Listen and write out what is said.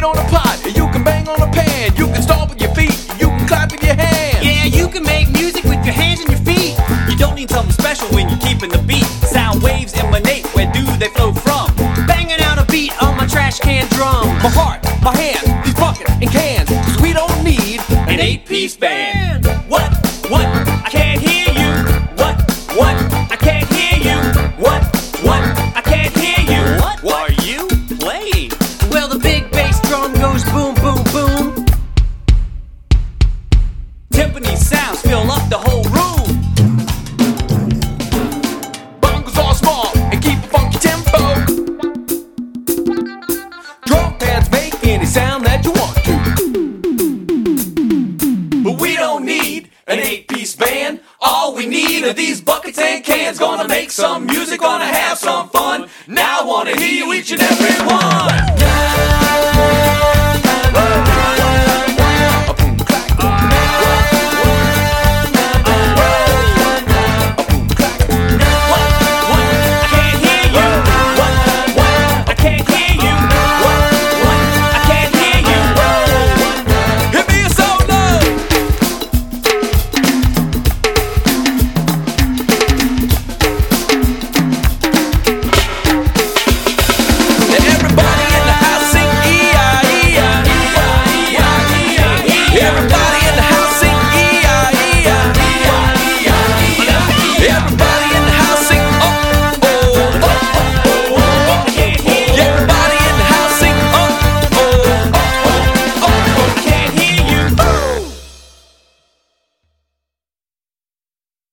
on a pot, you can bang on a pan, you can stomp with your feet, you can clap with your hands. Yeah, you can make music with your hands and your feet. You don't need something special when you're keeping the beat. Sound waves emanate, where do they flow from? Banging out a beat on my trash can drum. My heart, my hands, these buckets and cans, 'cause we don't need An 8-piece band. What? I can't hear you. What? I can't hear you. What? I can't hear you. What are you playing? Well, the big bass drum goes boom, boom, boom. Timpani sounds fill up the whole room. bongos all small and keep a funky tempo. Drum pads make any sound that you want to. But we don't need an 8-piece band. All we need are these buckets and cans. Gonna make some music, gonna have some fun. Now I wanna hear you each and every one.